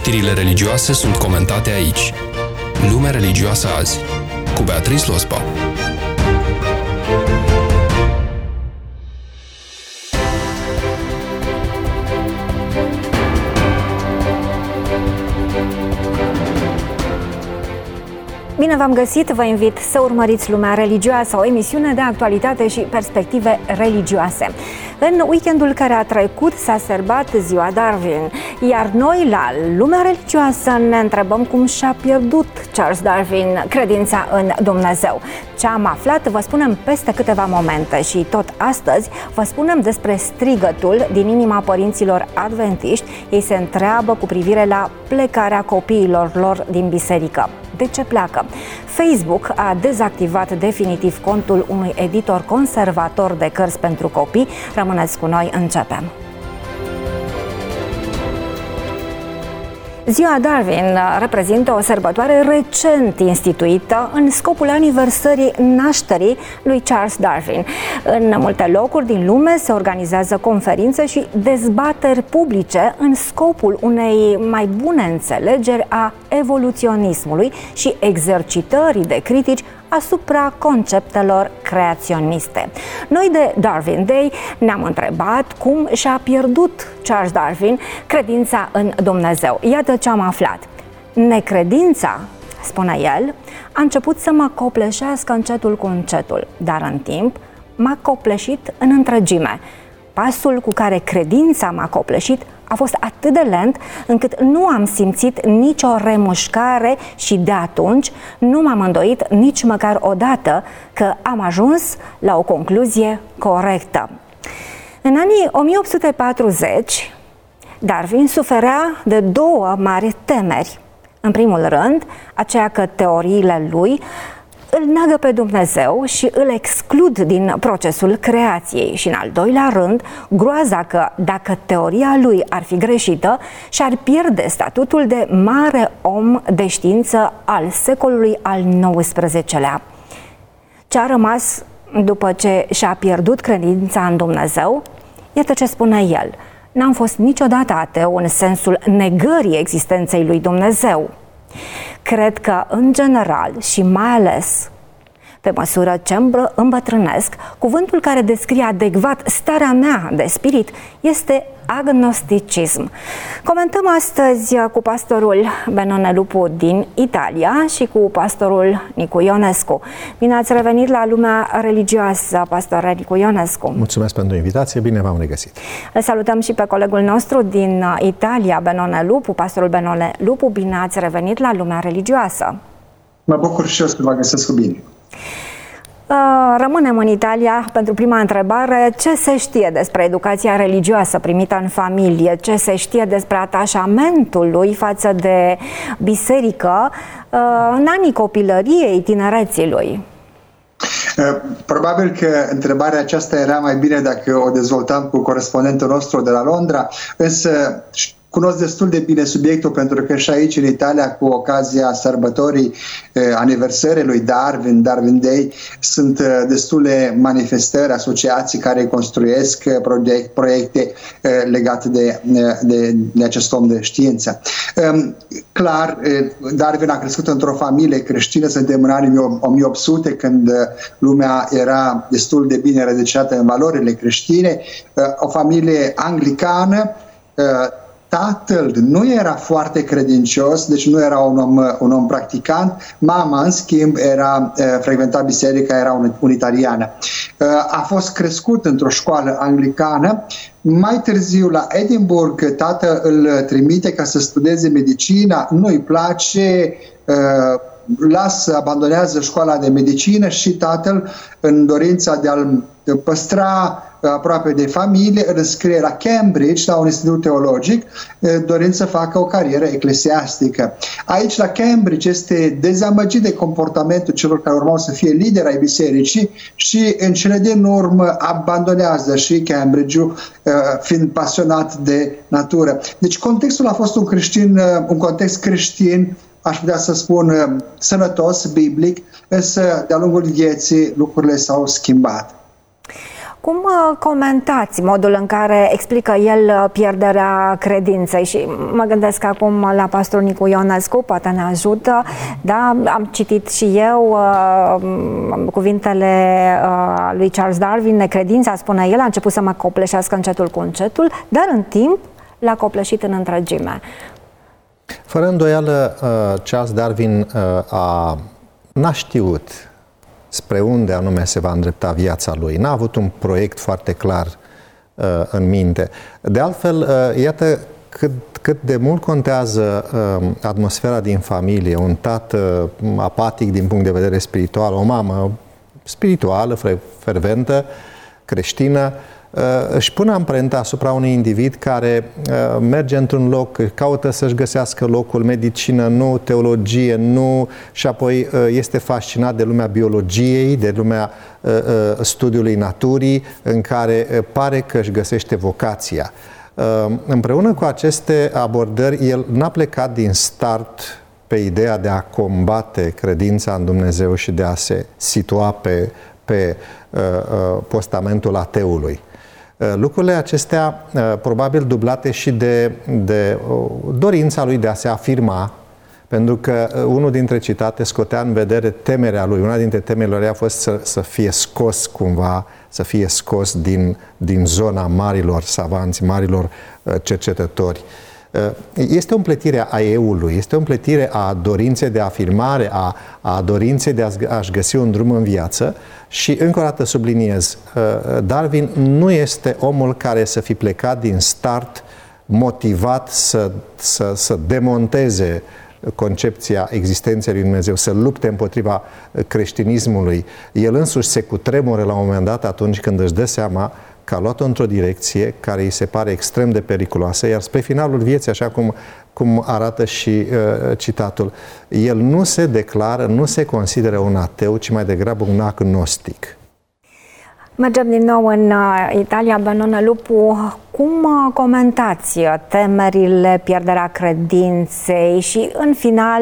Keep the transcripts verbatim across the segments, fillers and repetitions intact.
Știrile religioase sunt comentate aici. Lumea religioasă azi, cu Beatrice Lospa. Bine v-am găsit, vă invit să urmăriți Lumea Religioasă, o emisiune de actualitate și perspective religioase. În weekendul care a trecut s-a sărbat ziua Darwin, iar noi la Lumea Religioasă ne întrebăm cum și-a pierdut Charles Darwin credința în Dumnezeu. Ce am aflat vă spunem peste câteva momente și tot astăzi vă spunem despre strigătul din inima părinților adventiști. Ei se întreabă cu privire la plecarea copiilor lor din biserică. De ce pleacă? Facebook a dezactivat definitiv contul unui editor conservator de cărți pentru copii. Rămâneți cu noi, începem! Ziua Darwin reprezintă o sărbătoare recent instituită în scopul aniversării nașterii lui Charles Darwin. În multe locuri din lume se organizează conferințe și dezbateri publice în scopul unei mai bune înțelegeri a evoluționismului și exercitării de critici asupra conceptelor creaționiste. Noi de Darwin Day ne-am întrebat cum și-a pierdut Charles Darwin credința în Dumnezeu. Iată ce am aflat. Necredința, spune el, a început să mă copleșească încetul cu încetul, dar în timp m-a copleșit în întregime. Pasul cu care credința m-a copleșit a fost atât de lent încât nu am simțit nicio remușcare și de atunci nu m-am îndoit nici măcar o dată că am ajuns la o concluzie corectă. În anii o mie opt sute patruzeci, Darwin suferea de două mari temeri. În primul rând, aceea că teoriile lui îl neagă pe Dumnezeu și îl exclud din procesul creației și, în al doilea rând, groaza că, dacă teoria lui ar fi greșită, și-ar pierde statutul de mare om de știință al secolului al nouăsprezecelea. Ce a rămas după ce și-a pierdut credința în Dumnezeu? Iată ce spune el: n-am fost niciodată ateu în sensul negării existenței lui Dumnezeu. Cred că, în general și mai ales pe măsură ce îmbătrânesc, cuvântul care descrie adecvat starea mea de spirit este agnosticism. Comentăm astăzi cu pastorul Benone Lupu din Italia și cu pastorul Nicu Ionescu. Bine ați revenit la Lumea Religioasă, pastore Nicu Ionescu. Mulțumesc pentru invitație, bine v-am regăsit. Îl salutăm și pe colegul nostru din Italia, Benone Lupu, pastorul Benone Lupu. Bine ați revenit la Lumea Religioasă. Mă bucur și eu să vă găsesc bine. Rămânem în Italia pentru prima întrebare. Ce se știe despre educația religioasă primită în familie? Ce se știe despre atașamentul lui față de biserică în anii copilăriei, tinereții lui? Probabil că întrebarea aceasta era mai bine dacă o dezvoltam cu corespondentul nostru de la Londra, însă cunosc destul de bine subiectul pentru că și aici în Italia, cu ocazia sărbătorii eh, aniversării lui Darwin, Darwin Day, sunt eh, destule manifestări, asociații care construiesc eh, proiect, proiecte eh, legate de, de, de acest om de știință. Eh, clar, eh, Darwin a crescut într-o familie creștină, suntem în anii o mie opt sute, când eh, lumea era destul de bine rădăcinată în valorile creștine, eh, o familie anglicană. eh, Tatăl nu era foarte credincios, deci nu era un om, un om practicant. Mama, în schimb, era, frecventa biserica, era unitariană. A fost crescut într-o școală anglicană. Mai târziu, la Edinburgh, tată îl trimite ca să studieze medicina, nu-i place, lasă, abandonează școala de medicină și tatăl, în dorința de a-l păstra aproape de familie, îl înscrie la Cambridge, la un institut teologic, dorind să facă o carieră eclesiastică. Aici, la Cambridge, este dezamăgit de comportamentul celor care urmau să fie lideri ai bisericii și, în cele din urmă, abandonează și Cambridge-ul, fiind pasionat de natură. Deci, contextul a fost un creștin, un context creștin, aș putea să spun sănătos, biblic, însă, de-a lungul vieții, lucrurile s-au schimbat. Cum comentați modul în care explică el pierderea credinței? Și mă gândesc acum la pastorul Nicu Ionescu, poate ne ajută. Da? Am citit și eu uh, cuvintele uh, lui Charles Darwin, necredința, spune el, a început să mă copleșească încetul cu încetul, dar în timp l-a copleșit în întregime. Fără îndoială, Charles Darwin a, n-a știut spre unde anume se va îndrepta viața lui. N-a avut un proiect foarte clar în minte. De altfel, iată cât, cât de mult contează atmosfera din familie, un tată apatic din punct de vedere spiritual, o mamă spirituală, ferventă, creștină, își pune amprenta asupra unui individ care merge într-un loc, caută să-și găsească locul, medicină, nu teologie, nu, și apoi este fascinat de lumea biologiei, de lumea studiului naturii, în care pare că își găsește vocația. Împreună cu aceste abordări, el n-a plecat din start pe ideea de a combate credința în Dumnezeu și de a se situa pe, pe postamentul ateului. Lucrurile acestea, probabil dublate și de, de dorința lui de a se afirma, pentru că unul dintre citate scotea în vedere temerea lui. Una dintre temerile lui a fost să, să fie scos cumva, să fie scos din, din zona marilor savanți, marilor cercetători. Este o împletire a eului, este o împletire a dorinței de afirmare, a, a dorinței de a-și găsi un drum în viață și, încă o dată subliniez, Darwin nu este omul care să fi plecat din start motivat să, să, să demonteze concepția existenței lui Dumnezeu, să lupte împotriva creștinismului. El însuși se cutremură la un moment dat atunci când își dă seama că a luat-o într-o direcție care îi se pare extrem de periculoasă, iar spre finalul vieții, așa cum, cum arată și uh, citatul, el nu se declară, nu se consideră un ateu, ci mai degrabă un agnostic. Mergem din nou în Italia. Benone Lupu, cum comentați temerile, pierderea credinței și, în final,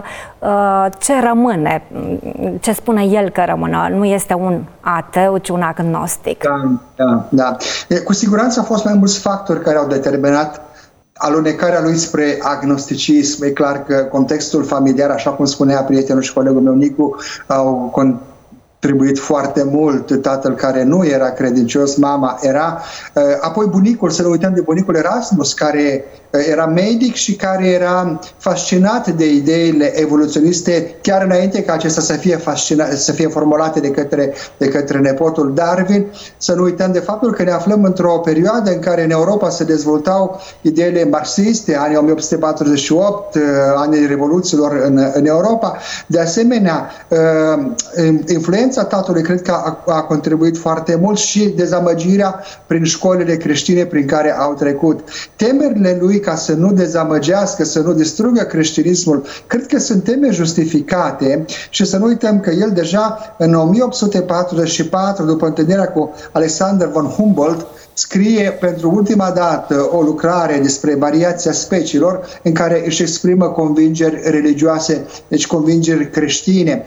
ce rămâne? Ce spune el că rămâne? Nu este un ateu, ci un agnostic. Da, da, da. Cu siguranță au fost mai mulți factori care au determinat alunecarea lui spre agnosticism. E clar că contextul familiar, așa cum spunea prietenul și colegul meu Nicu, au contribuit foarte mult. Tatăl care nu era credincios, mama era. Apoi bunicul, să ne uităm de bunicul Erasmus, care era medic și care era fascinat de ideile evoluționiste chiar înainte ca acestea să fie, fascina- să fie formulate de către, de către nepotul Darwin. Să nu uităm de faptul că ne aflăm într-o perioadă în care în Europa se dezvoltau ideile marxiste, anii o mie opt sute patruzeci și opt, anii revoluțiilor în, în Europa. De asemenea, influența tatălui cred că a, a contribuit foarte mult și dezamăgirea prin școlile creștine prin care au trecut. Temerile lui ca să nu dezamăgească, să nu distrugă creștinismul, cred că sunt teme justificate și să nu uităm că el deja în o mie opt sute patruzeci și patru, după întâlnirea cu Alexander von Humboldt, scrie pentru ultima dată o lucrare despre variația speciilor în care își exprimă convingeri religioase, deci convingeri creștine.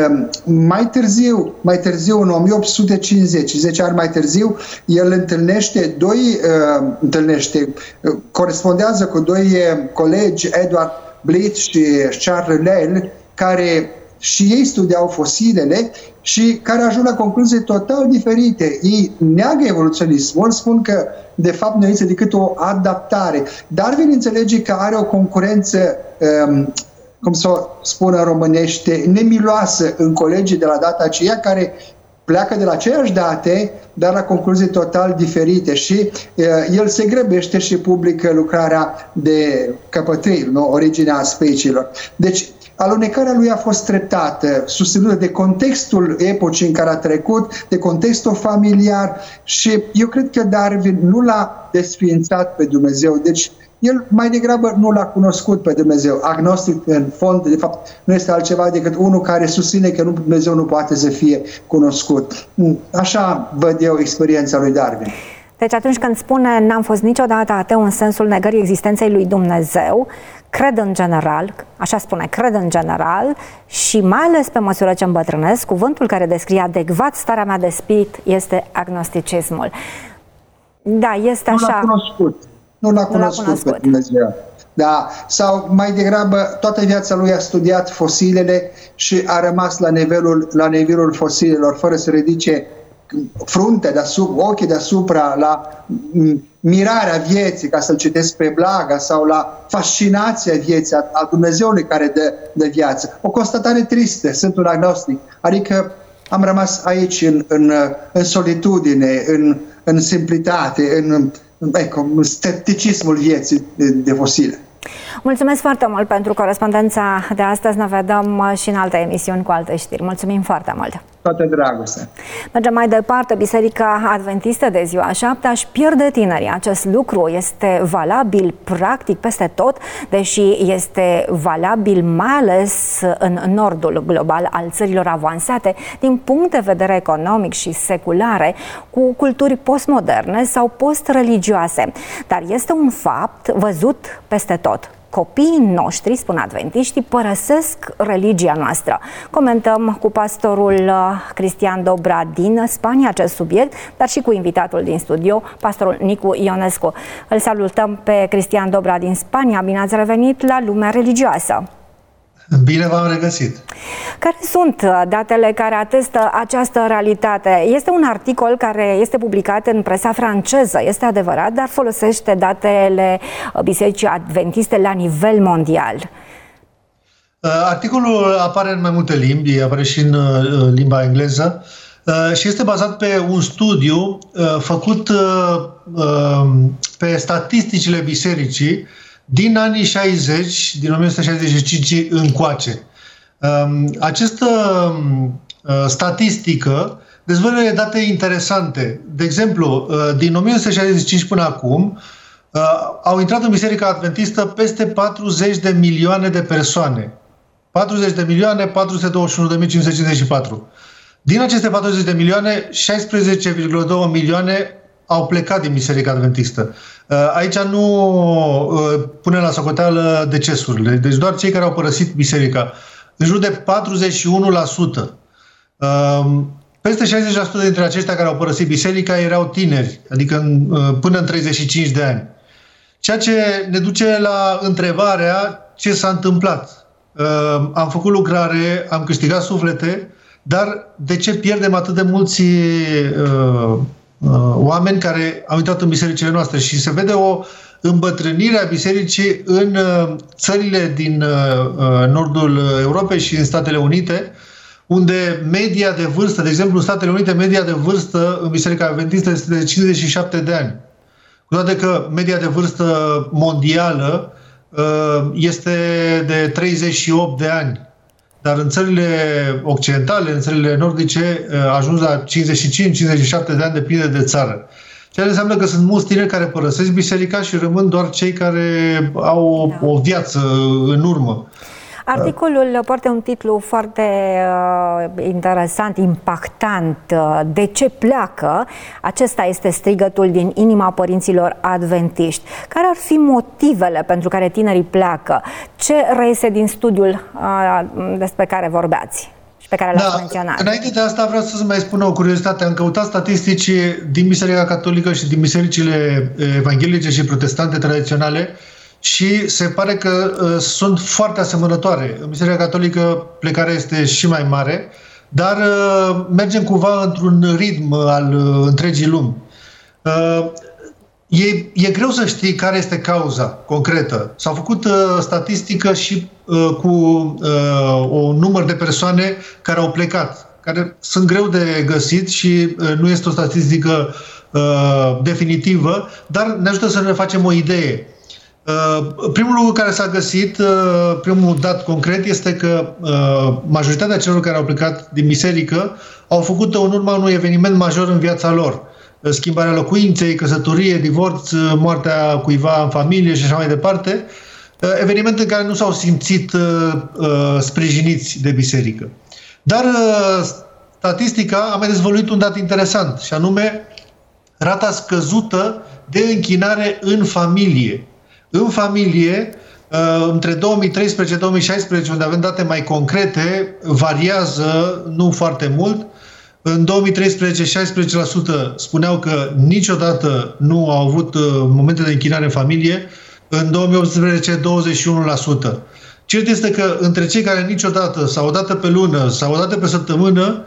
Mai târziu, mai târziu în o mie opt sute cincizeci, zece ani mai târziu, el întâlnește doi, întâlnește, corespondează cu doi colegi, Edward Blyth și Charles Lyell, care și ei studiau fosilele și care ajung la concluzii total diferite. Ei neagă evoluționismul, spun că de fapt nu este decât o adaptare. Darwin înțelege că are o concurență, um, cum să o spună în românește, nemiloasă în colegii de la data aceea, care pleacă de la aceeași date, dar la concluzii total diferite și uh, el se grăbește și publică lucrarea de căpătâi, nu? Originea speciilor. Deci, alunecarea lui a fost treptată, susținută de contextul epocii în care a trecut, de contextul familiar și eu cred că Darwin nu l-a desființat pe Dumnezeu, deci el mai degrabă nu l-a cunoscut pe Dumnezeu. Agnostic, în fond, de fapt, nu este altceva decât unul care susține că nu, Dumnezeu nu poate să fie cunoscut. Așa văd eu experiența lui Darwin. Deci atunci când spune n-am fost niciodată ateu în sensul negării existenței lui Dumnezeu, cred în general, așa spune, cred în general și mai ales pe măsură ce îmbătrânesc, cuvântul care descrie adecvat starea mea de spirit este agnosticismul. Da, este așa. Nu l-a cunoscut. Nu l-a cunoscut, nu l-a cunoscut. Pe Dumnezeu. Da, sau mai degrabă toată viața lui a studiat fosilele și a rămas la nivelul, la nivelul fosilelor, fără să ridice fruntea deasupra, ochii deasupra la mirarea vieții, ca să-l citesc pe Blaga, sau la fascinația vieții a, a Dumnezeului care dă, dă viață. O constatare tristă, sunt un agnostic. Adică am rămas aici în, în, în solitudine, în, în simplitate, în, în scepticismul vieții de, de fosile. Mulțumesc foarte mult pentru corespondența de astăzi. Ne vedem și în alte emisiuni cu alte știri. Mulțumim foarte mult! Toată dragostea! Mergem mai departe. Biserica Adventistă de ziua șaptea își pierde tinerii. Acest lucru este valabil practic peste tot, deși este valabil mai ales în nordul global al țărilor avansate din punct de vedere economic și seculare, cu culturi postmoderne sau post-religioase. Dar este un fapt văzut peste tot. Copiii noștri, spun adventiștii, părăsesc religia noastră. Comentăm cu pastorul Cristian Dobra din Spania acest subiect, dar și cu invitatul din studio, pastorul Nicu Ionescu. Îl salutăm pe Cristian Dobra din Spania. Bine ați revenit la Lumea Religioasă! Bine v-am regăsit! Care sunt datele care atestă această realitate? Este un articol care este publicat în presa franceză, este adevărat, dar folosește datele Bisericii Adventiste la nivel mondial. Articolul apare în mai multe limbi, apare și în limba engleză și este bazat pe un studiu făcut pe statisticile bisericii din anii șaizeci, din o mie nouă sute șaizeci și cinci încoace. Această statistică dezvăluie date interesante. De exemplu, din o mie nouă sute șaizeci și cinci până acum, au intrat în Biserica Adventistă peste patruzeci de milioane de persoane. patruzeci de milioane patru sute douăzeci și unu de mii cinci sute cincizeci și patru. Din aceste patruzeci de milioane, șaisprezece virgulă doi milioane au plecat din Biserica Adventistă. Aici nu punem la socoteală decesurile, deci doar cei care au părăsit biserica. În jur de patruzeci și unu la sută. Peste șaizeci la sută dintre aceștia care au părăsit biserica erau tineri, adică până în treizeci și cinci de ani. Ceea ce ne duce la întrebarea ce s-a întâmplat. Am făcut lucrare, am câștigat suflete, dar de ce pierdem atât de mulți oameni care au intrat în bisericile noastre? Și se vede o îmbătrânire a bisericii în țările din nordul Europei și în Statele Unite, unde media de vârstă, de exemplu în Statele Unite, media de vârstă în Biserica Adventistă este de cincizeci și șapte de ani. Cu toate că media de vârstă mondială este de treizeci și opt de ani. Dar în țările occidentale, în țările nordice, a ajuns la cincizeci și cinci cincizeci și șapte de ani, depinde de țară. Ceea ce înseamnă că sunt mulți tineri care părăsesc biserica și rămân doar cei care au da. o viață în urmă. Articolul poartă un titlu foarte uh, interesant, impactant. De ce pleacă? Acesta este strigătul din inima părinților adventiști. Care ar fi motivele pentru care tinerii pleacă? Ce reiese din studiul uh, despre care vorbeați și pe care l-ați da, menționat? Înainte de asta vreau să-ți mai spun o curiozitate. Am căutat statistici din Biserica Catolică și din bisericile evanghelice și protestante tradiționale și se pare că uh, sunt foarte asemănătoare. În Biserica Catolică plecarea este și mai mare, dar uh, mergem cumva într-un ritm al uh, întregii lumi. Uh, e, e greu să știi care este cauza concretă. S-a făcut uh, statistică și uh, cu uh, un număr de persoane care au plecat, care sunt greu de găsit și uh, nu este o statistică uh, definitivă, dar ne ajută să ne facem o idee. Primul lucru care s-a găsit, primul dat concret, este că majoritatea celor care au plecat din biserică au făcut-o în urma unui eveniment major în viața lor. Schimbarea locuinței, căsătorie, divorț, moartea cuiva în familie și așa mai departe. Evenimente în care nu s-au simțit sprijiniți de biserică. Dar statistica a mai dezvăluit un dat interesant, și anume rata scăzută de închinare în familie. În familie, între două mii treisprezece - două mii șaisprezece, unde avem date mai concrete, variază nu foarte mult. În două mii treisprezece, șaisprezece la sută spuneau că niciodată nu au avut momente de închinare în familie. În două mii optsprezece, douăzeci și unu la sută. Cert este că între cei care niciodată, sau o dată pe lună, sau o dată pe săptămână,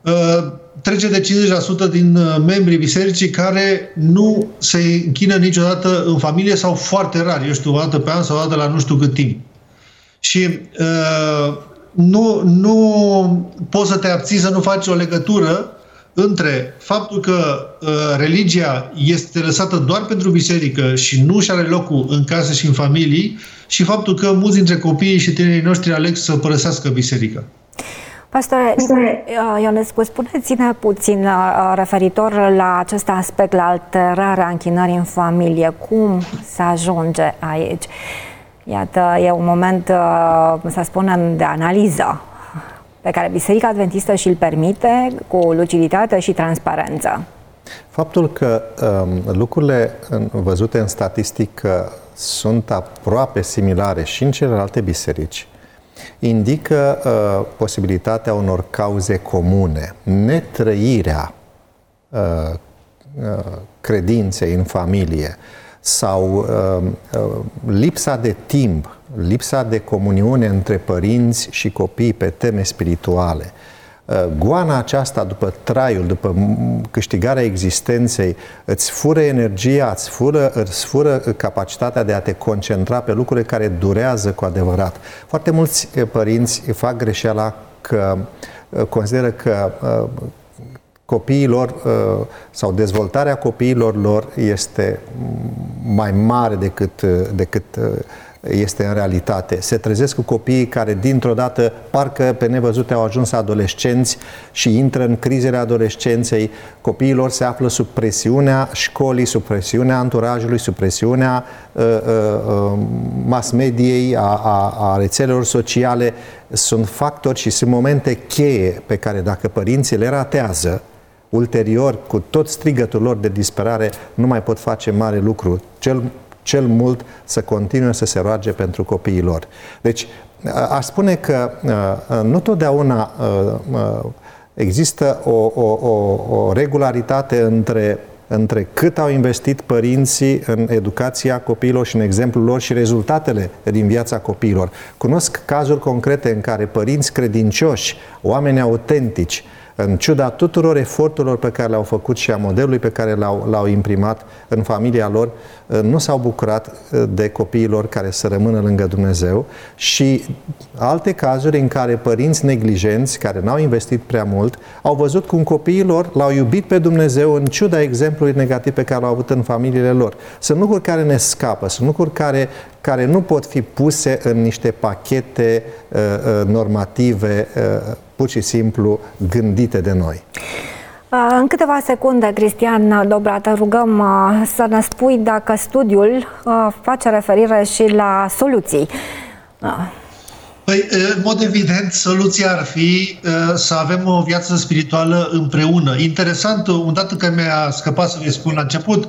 trece de cincizeci la sută din membrii bisericii care nu se închină niciodată în familie sau foarte rar, eu știu, o dată pe an sau o dată la nu știu cât timp. Și uh, nu, nu poți să te abții să nu faci o legătură între faptul că uh, religia este lăsată doar pentru biserică și nu și are locul în casă și în familii și faptul că mulți dintre copiii și tinerii noștri aleg să părăsească biserica. Pastore Ionescu, spuneți-ne puțin referitor la acest aspect, la alterarea închinării în familie. Cum se ajunge aici? Iată, e un moment, să spunem, de analiză pe care Biserica Adventistă și-l permite cu luciditate și transparență. Faptul că um, lucrurile văzute în statistică sunt aproape similare și în celelalte biserici indică uh, posibilitatea unor cauze comune. Netrăirea uh, uh, credinței în familie sau uh, uh, lipsa de timp, lipsa de comuniune între părinți și copii pe teme spirituale. Uh, goana aceasta după traiul, după câștigarea existenței, îți fură energia, îți fură, îți fură capacitatea de a te concentra pe lucruri care durează cu adevărat. Foarte mulți părinți fac greșeala că uh, consideră că uh, copiilor uh, sau dezvoltarea copiilor lor este mai mare decât, uh, decât uh, este în realitate. Se trezesc cu copiii care dintr-o dată parcă pe nevăzute au ajuns adolescenți și intră în crizele adolescenței. Copiilor se află sub presiunea școlii, sub presiunea anturajului, sub presiunea uh, uh, mass mediei, a, a, a rețelelor sociale. Sunt factori și sunt momente cheie pe care dacă părinții le ratează, ulterior, cu tot strigătul lor de disperare, nu mai pot face mare lucru. Cel cel mult să continue să se roage pentru copiii lor. Deci, aș spune că nu totdeauna există o, o, o, o regularitate între, între cât au investit părinții în educația copiilor și în exemplul lor și rezultatele din viața copiilor. Cunosc cazuri concrete în care părinți credincioși, oameni autentici, în ciuda tuturor eforturilor pe care le-au făcut și a modelului pe care l-au, l-au imprimat în familia lor, nu s-au bucurat de copiii lor care să rămână lângă Dumnezeu, și alte cazuri în care părinți neglijenți, care n-au investit prea mult, au văzut cum copiii lor l-au iubit pe Dumnezeu în ciuda exemplului negativ pe care l-au avut în familiile lor. Sunt lucruri care ne scapă, sunt lucruri care, care nu pot fi puse în niște pachete uh, uh, normative uh, pur și simplu gândite de noi. În câteva secunde, Cristian Dobra, te rugăm să ne spui dacă studiul face referire și la soluții. Păi, în mod evident, soluția ar fi să avem o viață spirituală împreună. Interesant, un dat care mi-a scăpat să vă spun la început,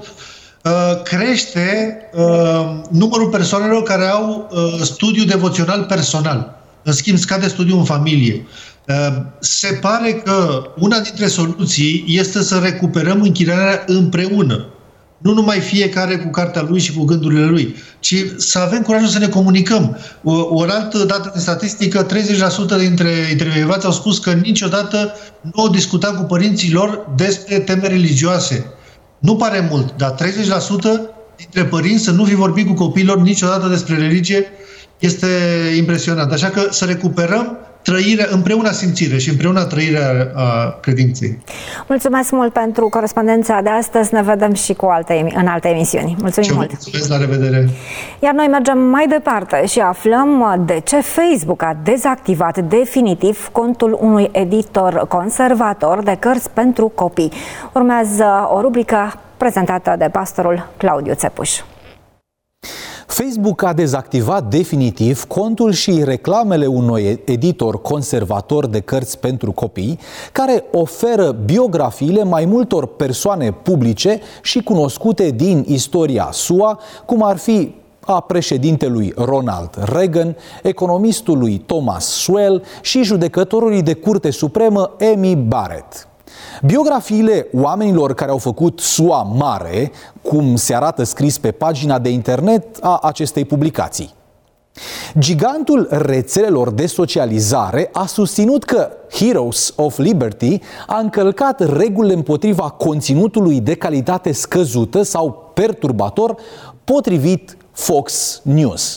crește numărul persoanelor care au studiu devoțional personal. În schimb, scade studiul în familie. Se pare că una dintre soluții este să recuperăm închinarea împreună. Nu numai fiecare cu cartea lui și cu gândurile lui, ci să avem curajul să ne comunicăm. O, o altă dată de statistică, treizeci la sută dintre intervievați au spus că niciodată nu au discutat cu părinții lor despre teme religioase. Nu pare mult, dar treizeci la sută dintre părinți să nu fi vorbit cu copiilor niciodată despre religie este impresionant. Așa că să recuperăm trăirea, împreună simțire și împreună trăirea a credinței. Mulțumesc mult pentru corespondența de astăzi. Ne vedem și cu alte, în alte emisiuni. Mulțumim Ce mult! Mulțumesc, la revedere! Iar noi mergem mai departe și aflăm de ce Facebook a dezactivat definitiv contul unui editor conservator de cărți pentru copii. Urmează o rubrică prezentată de pastorul Claudiu Țepuș. Facebook a dezactivat definitiv contul și reclamele unui editor conservator de cărți pentru copii, care oferă biografiile mai multor persoane publice și cunoscute din istoria S U A, cum ar fi a președintelui Ronald Reagan, economistului Thomas Sowell și judecătorului de Curte Supremă Amy Barrett. Biografiile oamenilor care au făcut S U A mare, cum se arată scris pe pagina de internet a acestei publicații. Gigantul rețelelor de socializare a susținut că Heroes of Liberty a încălcat regulile împotriva conținutului de calitate scăzută sau perturbator, potrivit Fox News.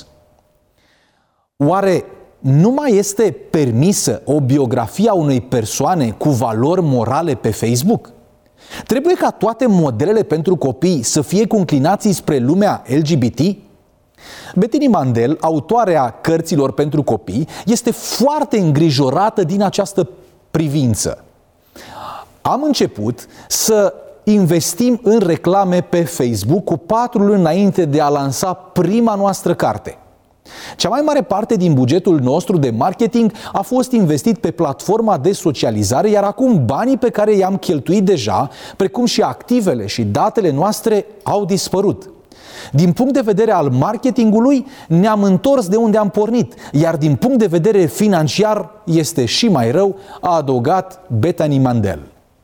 Oare nu mai este permisă o biografie a unei persoane cu valori morale pe Facebook? Trebuie ca toate modelele pentru copii să fie cu inclinații spre lumea L G B T? Bettini Mandel, autoarea cărților pentru copii, este foarte îngrijorată din această privință. Am început să investim în reclame pe Facebook cu patru luni înainte de a lansa prima noastră carte. Cea mai mare parte din bugetul nostru de marketing a fost investit pe platforma de socializare, iar acum banii pe care i-am cheltuit deja, precum și activele și datele noastre, au dispărut. Din punct de vedere al marketingului, ne-am întors de unde am pornit, iar din punct de vedere financiar este și mai rău, a adăugat Bettini Mandel.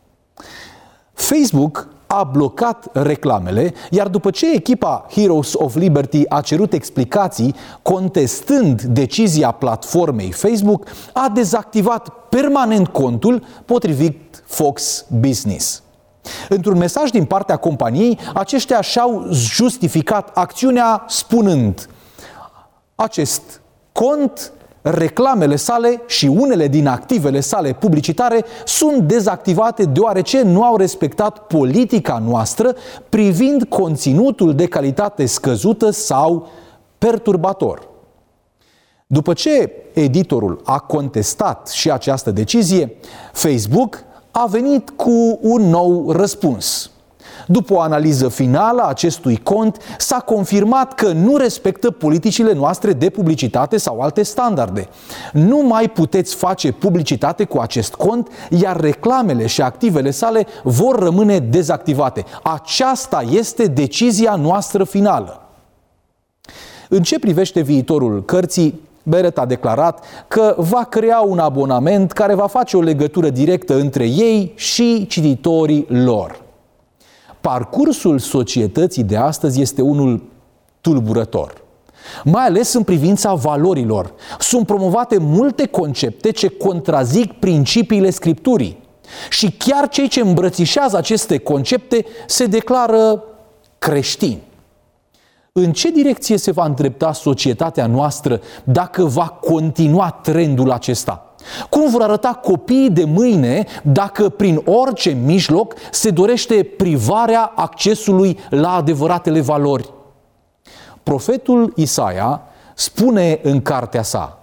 Facebook a blocat reclamele, iar după ce echipa Heroes of Liberty a cerut explicații contestând decizia platformei Facebook, a dezactivat permanent contul, potrivit Fox Business. Într-un mesaj din partea companiei, aceștia și-au justificat acțiunea spunând: acest cont, reclamele sale și unele din activele sale publicitare sunt dezactivate deoarece nu au respectat politica noastră privind conținutul de calitate scăzută sau perturbator. După ce editorul a contestat și această decizie, Facebook a venit cu un nou răspuns. După o analiză finală a acestui cont, s-a confirmat că nu respectă politicile noastre de publicitate sau alte standarde. Nu mai puteți face publicitate cu acest cont, iar reclamele și activele sale vor rămâne dezactivate. Aceasta este decizia noastră finală. În ce privește viitorul cărții, Barrett a declarat că va crea un abonament care va face o legătură directă între ei și cititorii lor. Parcursul societății de astăzi este unul tulburător, mai ales în privința valorilor. Sunt promovate multe concepte ce contrazic principiile Scripturii și chiar cei ce îmbrățișează aceste concepte se declară creștini. În ce direcție se va îndrepta societatea noastră dacă va continua trendul acesta? Cum vor arăta copiii de mâine dacă prin orice mijloc se dorește privarea accesului la adevăratele valori? Profetul Isaia spune în cartea sa: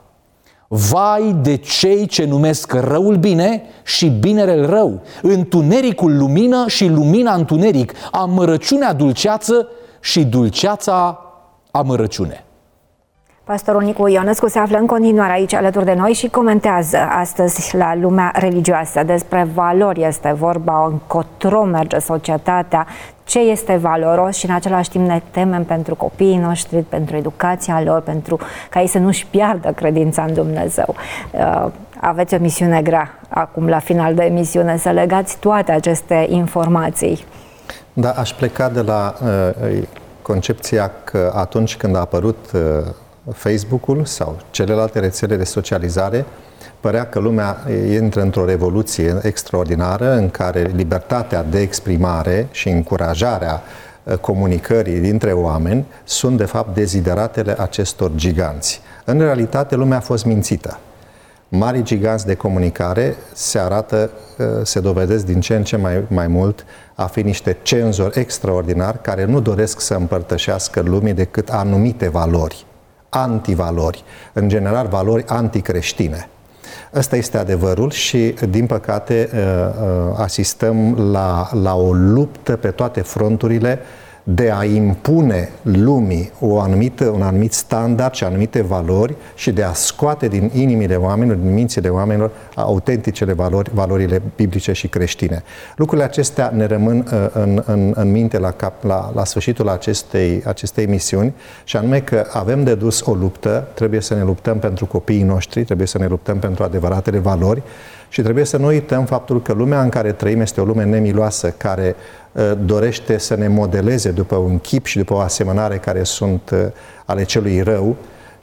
vai de cei ce numesc răul bine și binele rău, întunericul lumină și lumina întuneric, amărăciunea dulceață și dulceața amărăciune. Pastorul Nicu Ionescu se află în continuare aici alături de noi și comentează astăzi la Lumea Religioasă. Despre valori este vorba, încotro merge societatea, ce este valoros și în același timp ne temem pentru copiii noștri, pentru educația lor, pentru ca ei să nu-și piardă credința în Dumnezeu. Aveți o misiune grea acum la final de emisiune, să legați toate aceste informații. Da, aș pleca de la uh, concepția că atunci când a apărut uh, Facebook-ul sau celelalte rețele de socializare, părea că lumea intră într-o revoluție extraordinară în care libertatea de exprimare și încurajarea uh, comunicării dintre oameni sunt de fapt dezideratele acestor giganți. În realitate, lumea a fost mințită. Marii giganți de comunicare se arată, se dovedesc din ce în ce mai, mai mult a fi niște cenzori extraordinari care nu doresc să împărtășească lumii decât anumite valori, antivalori, în general valori anticreștine. Ăsta este adevărul și, din păcate, asistăm la, la o luptă pe toate fronturile de a impune lumii o anumită, un anumit standard și anumite valori și de a scoate din inimile oamenilor, din mințile oamenilor, autenticele valori, valorile biblice și creștine. Lucrurile acestea ne rămân în, în, în minte la, cap, la, la sfârșitul acestei, acestei misiuni, și anume că avem de dus o luptă, trebuie să ne luptăm pentru copiii noștri, trebuie să ne luptăm pentru adevăratele valori și trebuie să nu uităm faptul că lumea în care trăim este o lume nemiloasă, care uh, dorește să ne modeleze după un chip și după o asemănare care sunt uh, ale celui rău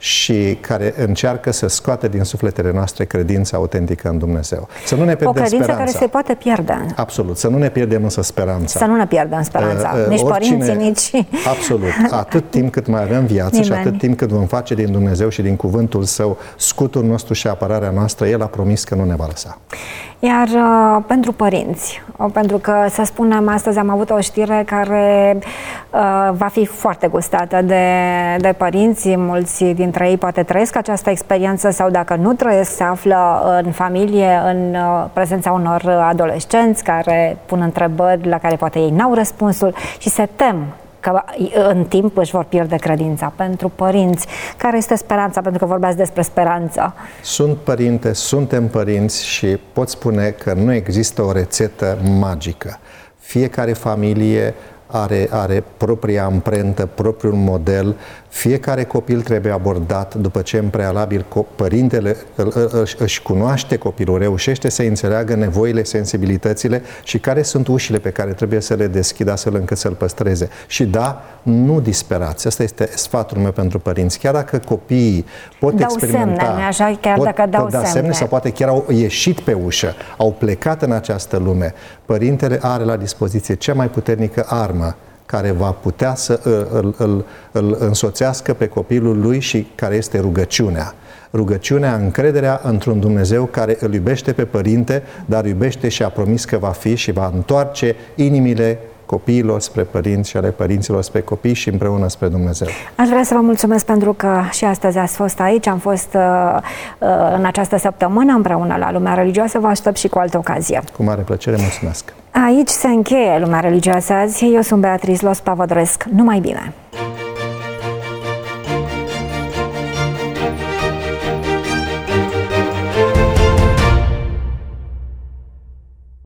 și care încearcă să scoată din sufletele noastre credința autentică în Dumnezeu. Să nu ne pierdem speranța. O credință care se poate pierde. Absolut. Să nu ne pierdem însă speranța. Să nu ne pierdem speranța. Uh, uh, nici oricine, părinții, nici... Absolut. Atât timp cât mai avem viață Nimeni. Și atât timp cât vom face din Dumnezeu și din cuvântul Său scutul nostru și apărarea noastră, El a promis că nu ne va lăsa. Iar uh, pentru părinți, uh, pentru că, să spunem, astăzi am avut o știre care uh, va fi foarte gustată de, de părinți. Mulți dintre ei poate trăiesc această experiență sau dacă nu trăiesc, se află în familie, în uh, prezența unor adolescenți care pun întrebări la care poate ei n-au răspunsul și se tem că în timp își vor pierde credința. Pentru părinți, care este speranța? Pentru că vorbeați despre speranță. Sunt părinte, suntem părinți și pot spune că nu există o rețetă magică. Fiecare familie are, are propria amprentă, propriul model. Fiecare copil trebuie abordat după ce în prealabil părintele își cunoaște copilul, reușește să înțeleagă nevoile, sensibilitățile și care sunt ușile pe care trebuie să le deschidă astfel încât să-l păstreze. Și da, nu disperați. Asta este sfatul meu pentru părinți. Chiar dacă copiii pot dau experimenta, semne, așa, chiar pot, dacă dau pot da semne, semne sau poate chiar au ieșit pe ușă, au plecat în această lume, părintele are la dispoziție cea mai puternică armă care va putea să îl, îl, îl însoțească pe copilul lui și care este rugăciunea. Rugăciunea, încrederea într-un Dumnezeu care îl iubește pe părinte, dar iubește și a promis că va fi și va întoarce inimile copiilor spre părinți și ale părinților spre copii și împreună spre Dumnezeu. Aș vrea să vă mulțumesc pentru că și astăzi ați fost aici. Am fost uh, uh, în această săptămână împreună la Lumea Religioasă. Vă aștept și cu altă ocazie. Cu mare plăcere, mulțumesc! Aici se încheie Lumea Religioasă azi. Eu sunt Beatrice Los, vă doresc numai bine!